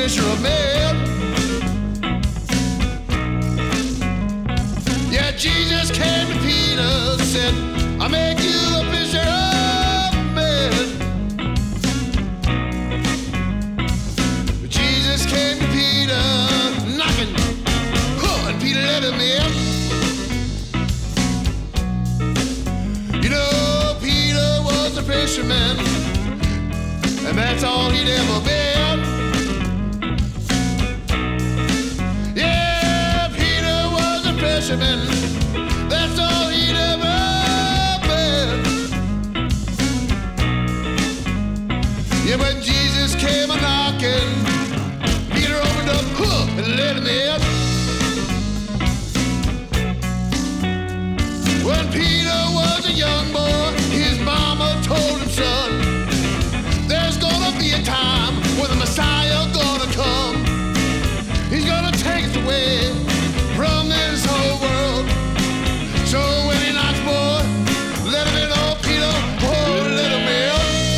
fisher of men. Yeah, Jesus came to Peter, said, I make you a fisher of men. Jesus came to Peter, knocking, and Peter let him in. You know, Peter was a fisherman, and that's all he'd ever been. Yeah, Peter was a fisherman, that's all he'd ever been. Yeah, when Jesus came a-knocking, Peter opened up and let him in. When Peter was a young boy, his mama told him, son, there's gonna be a time when the Messiah gonna come. He's gonna take us away from this whole world. So when he knocks, boy, let him in, oh Peter, oh, let him in.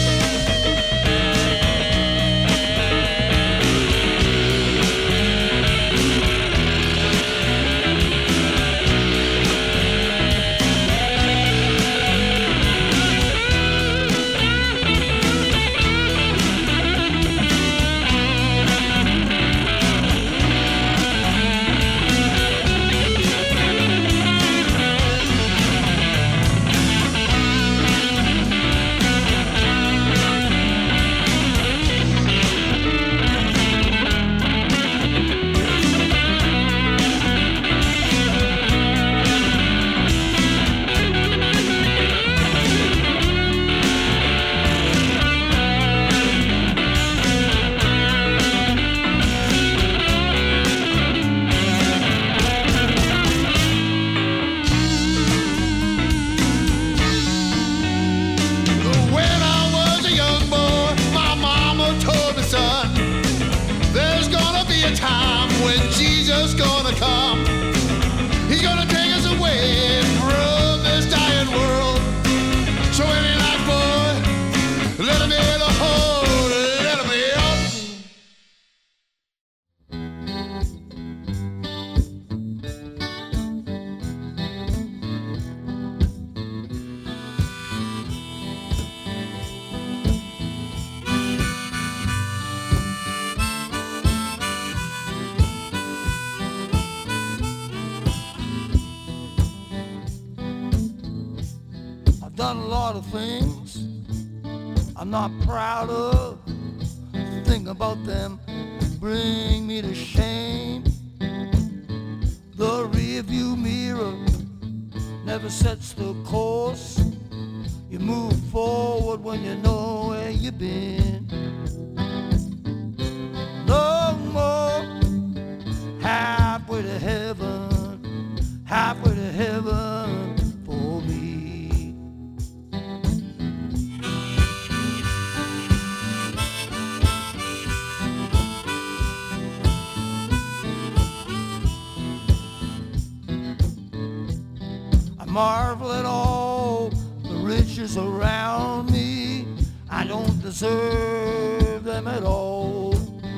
Done a lot of things I'm not proud of. Think about them bring me to shame. The rearview mirror never sets the course. You move forward when you know where you've been. No more halfway to heaven for me. Marvel at all the riches around me. I don't deserve them at all,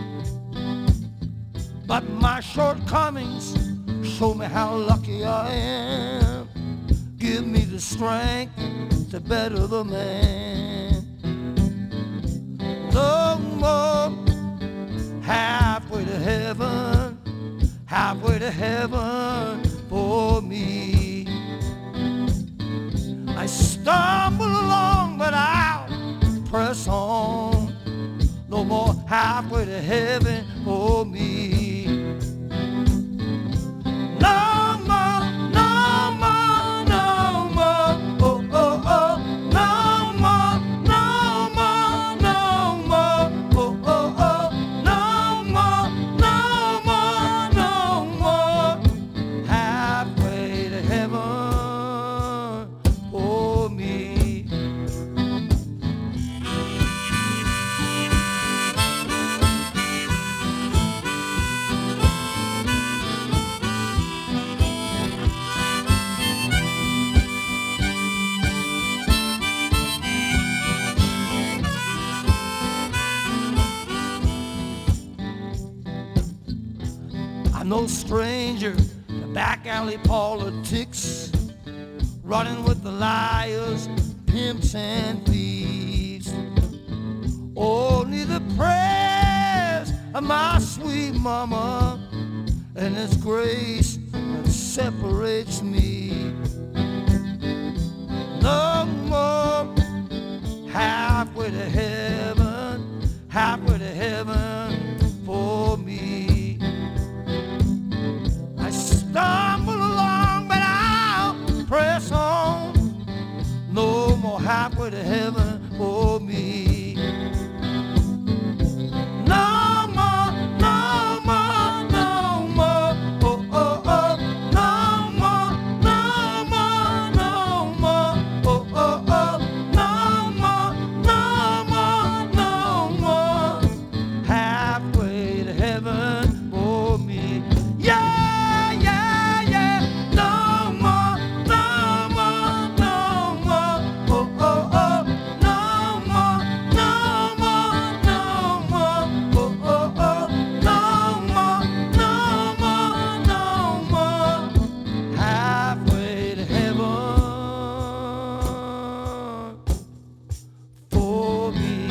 but my shortcomings show me how lucky I am. Give me the strength to better the man. No more halfway to heaven for me. I stumble along, but I'll press on. No more halfway to heaven for me. No more, no more, no more. Oh, oh, oh. No more, no more, no more. Oh, oh, oh. No more, no more, no more. Halfway to heaven. no stranger to back alley politics, running with the liars, pimps, and thieves. Only the prayers of my sweet mama and His grace that separates me. No more halfway to heaven for me. I stumble along, but I'll press on. No more halfway to heaven for me. No more, no more, no more. Oh, oh, oh. No more, no more, no more. Oh, oh, oh. No more, no more, no more. Halfway to heaven for me. Yeah, yeah, yeah. No more, no more, no more. Oh, oh, oh. No more, no more, no more. Oh, oh, oh. No more, no more, no more. Halfway to heaven for me.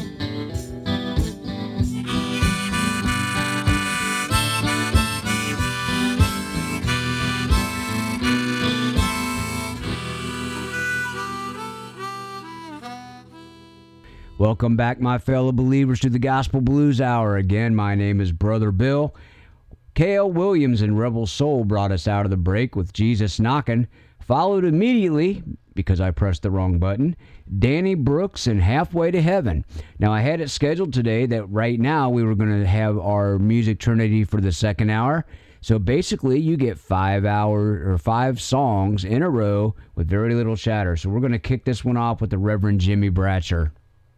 Welcome back, my fellow believers, to the Gospel Blues Hour. Again, my name is Brother Bill. K.L. Williams and Rebel Soul brought us out of the break with Jesus Knockin', followed immediately, because I pressed the wrong button, Danny Brooks and Halfway to Heaven. Now, I had it scheduled today that right now we were going to have our Music Trinity for the second hour. So basically, you get 5 songs in a row with very little chatter. So we're going to kick this one off with the Reverend Jimmy Bratcher.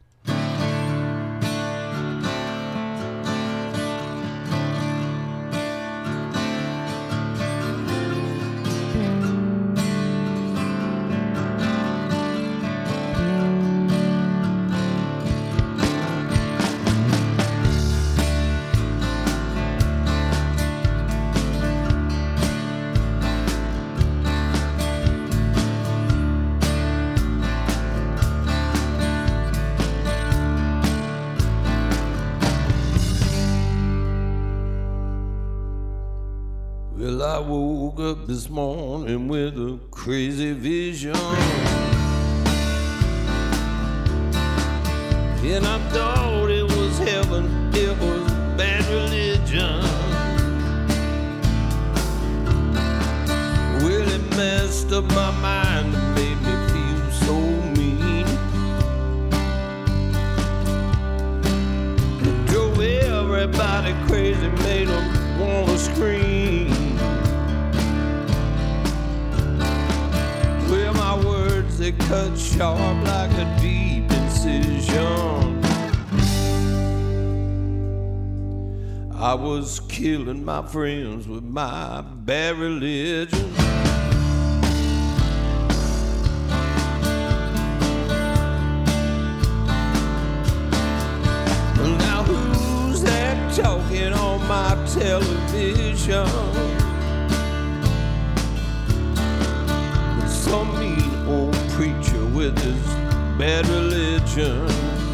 Well, I woke up this morning with a crazy vision, and I thought it was heaven, it was bad religion. Well, it messed up my mind and made me feel so mean. It drove everybody crazy, made them wanna scream. Well, my words, they cut sharp like a deep incision. I was killing my friends with my bad religion. Now who's that talking on my television? Some mean old preacher with his bad religion.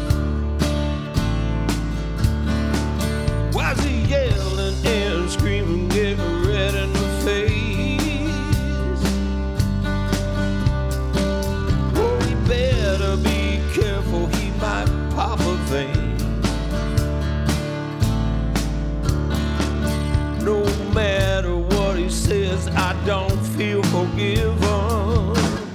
Why's he yelling and screaming, getting red in the face? Oh, he better be careful, he might pop a vein. No matter what he says, I don't feel forgiven.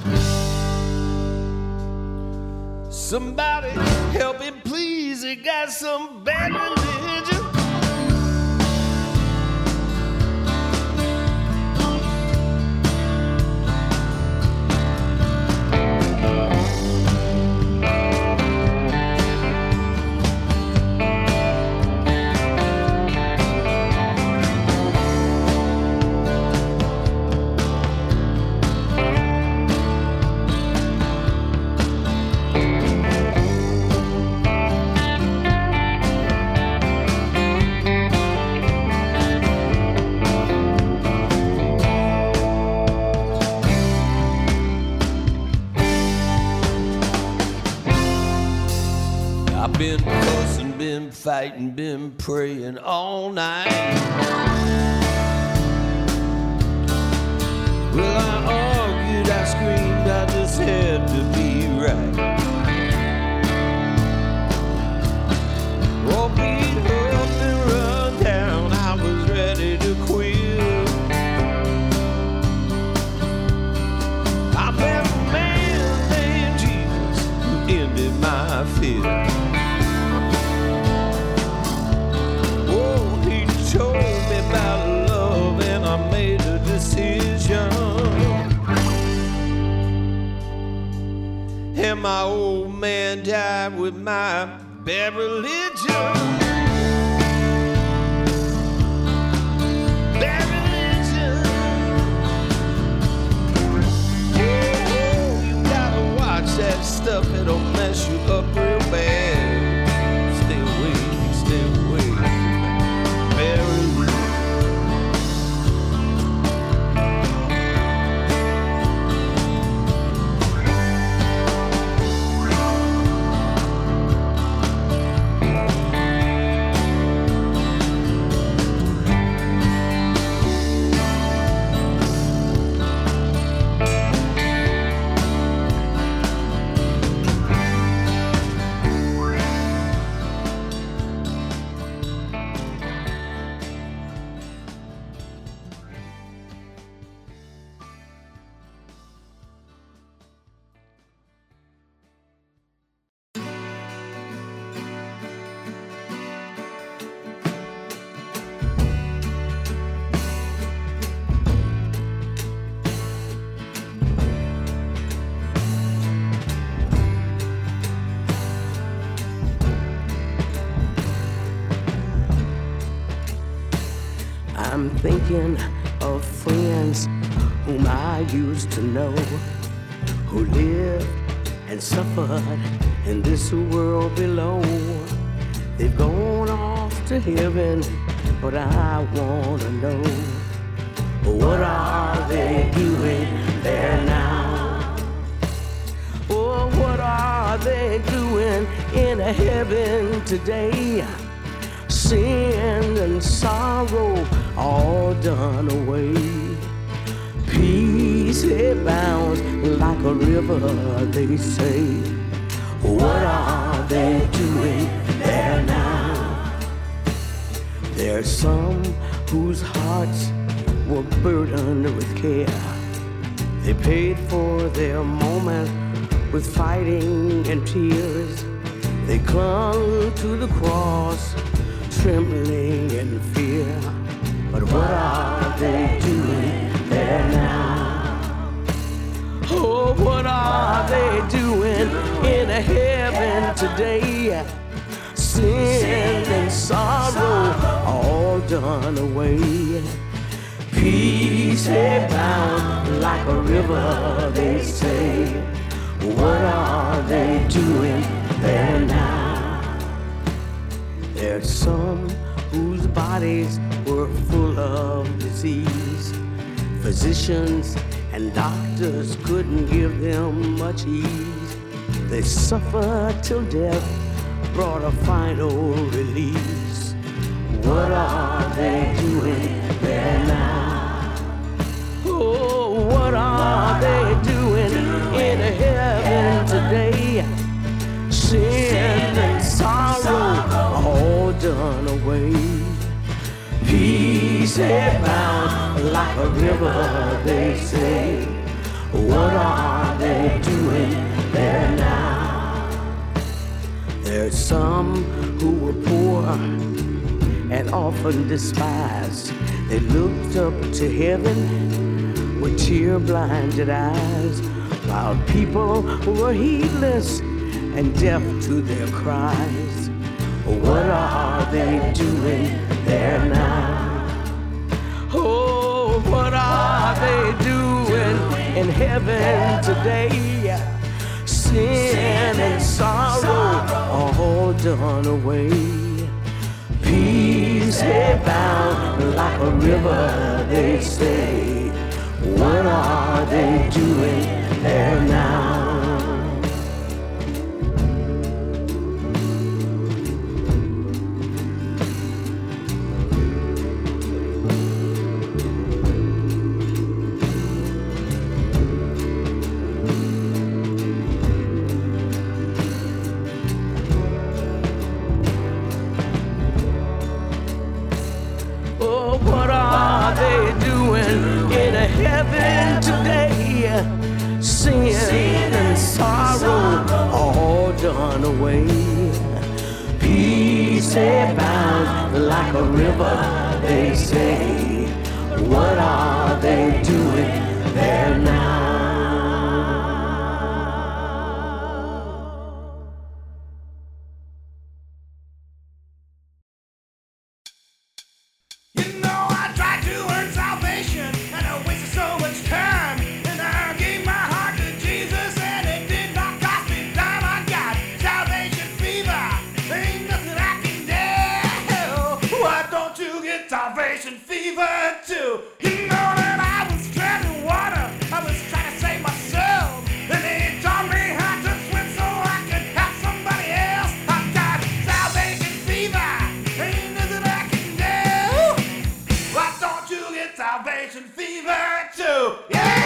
Somebody help him, please, he got some bad religion. I've been fussing, been fighting, been praying all night. Well, I argued, I screamed, I just had to be right. All beat up and run down, I was ready to quit. I met a man named Jesus who ended my fear. Oh, he told me about love and I made a decision. And my old man died with my bad religion. Bad religion. Oh, you gotta watch that stuff, it'll mess you up real bad. Stay away from bad religion. I'm thinking of friends whom I used to know, who lived and suffered in this world below. They've gone off to heaven, but I want to know, what are they doing there now? Oh, what are they doing in heaven today? Sin and sorrow all done away. Peace abounds like a river, they say. What are they doing there now? There's some whose hearts were burdened with care. They paid for their moment with fighting and tears. They clung to the cross, trembling in fear. But what are they doing there now? Oh, what are they doing in heaven today? Sin and sorrow all done away. Peace abound like a river, they say. What are they doing there now? There's some whose bodies were full of disease. Physicians and doctors couldn't give them much ease. They suffered till death brought a final release. What are they doing there now? Oh, what are they doing in heaven today? Sin and sorrow all done away. Peace abound like a river, they say. What are they doing there now? There's some who were poor and often despised. They looked up to heaven with tear-blinded eyes, while people were heedless and deaf to their cries. What are they doing there now? Oh, what are they doing in heaven today? Sin and sorrow all done away. Peace abound like a river, they say. What are they doing there now? sin and sorrow all done away. Peace abounds like a river, they say. What are they doing there now? You know I tried to earn salvation and I wasted so much time. And I gave my heart to Jesus and it did not cost me a dime. I got salvation fever, ain't nothing I can do. Why don't you get salvation fever too? You know that I was treading water, I was trying to save myself. And he taught me how to swim so I could help somebody else. I got salvation fever, ain't nothing I can do. Why don't you get salvation fever too?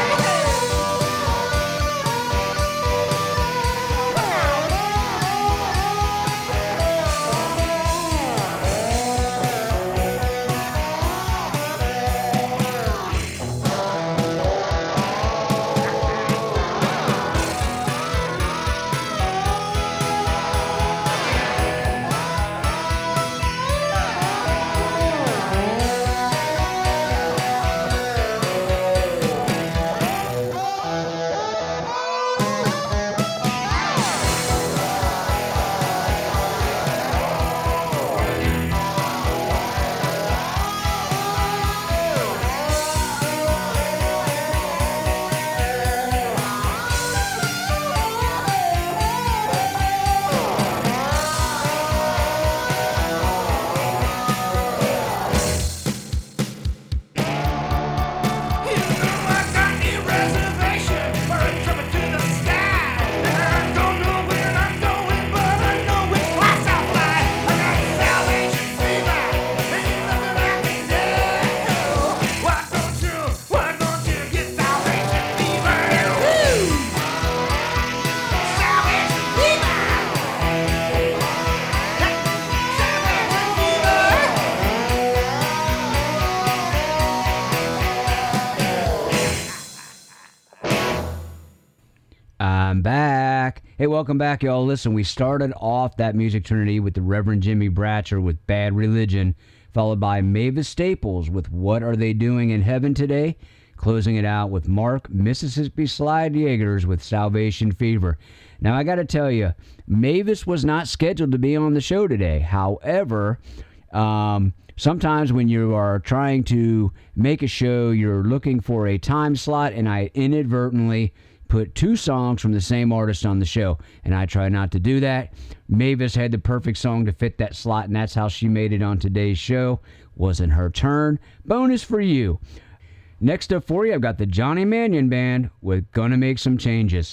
I'm back. Hey, welcome back, y'all. Listen, we started off that Music Trinity with the Reverend Jimmy Bratcher with Bad Religion, followed by Mavis Staples with What Are They Doing in Heaven Today, closing it out with Mark Mississippi Slide Yeagers with Salvation Fever. Now, I got to tell you, Mavis was not scheduled to be on the show today. However, sometimes when you are trying to make a show, you're looking for a time slot, and I inadvertently put two songs from the same artist on the show, and I try not to do that. Mavis had the perfect song to fit that slot, and that's how she made it on today's show. Wasn't her turn. Bonus for you. Next up for you, I've got the Johnny Mannion Band with Gonna Make Some Changes.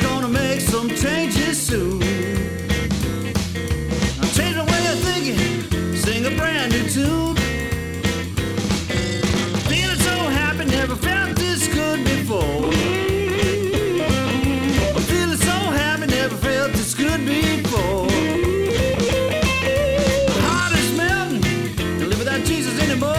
gonna make some changes soon. I'll change my way of thinking, sing a brand new tune. Feeling so happy, never felt this good before. I'm feeling so happy, never felt this good before. My heart is melting, can't live without Jesus anymore.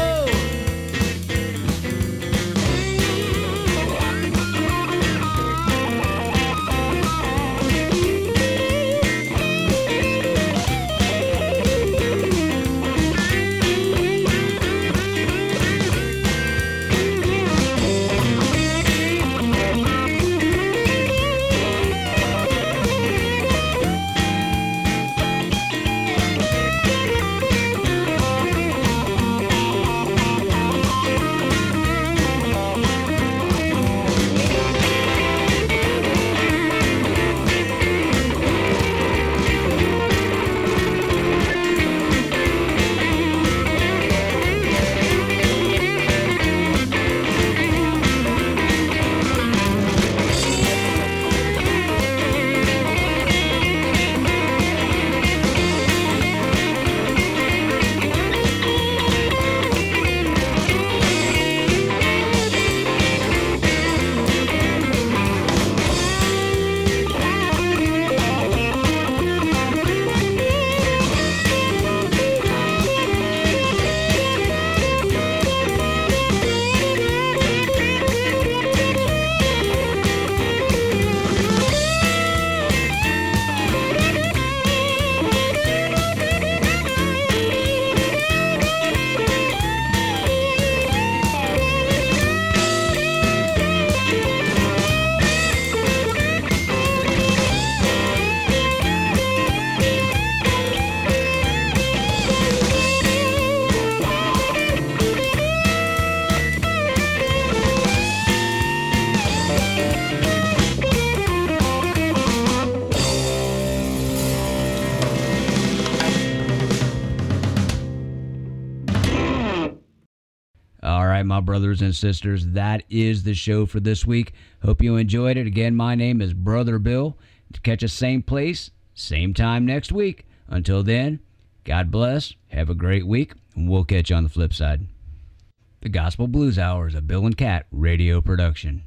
My brothers and sisters, that is the show for this week. Hope you enjoyed it. Again, my name is Brother Bill. Catch us same place, same time next week. Until then, God bless, have a great week, and we'll catch you on the flip side. The Gospel Blues Hour is a Bill and Cat radio production.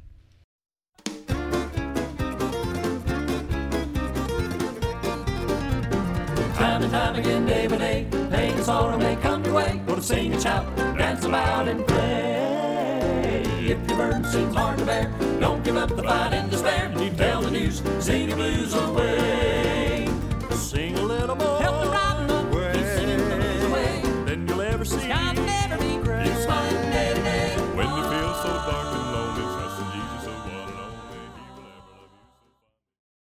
Time and time again, day by day, pain and sorrow may come your way. Go to sing and shout, dance aloud and play. If your burden seems hard to bear, don't give up the fight and despair. You tell the news, sing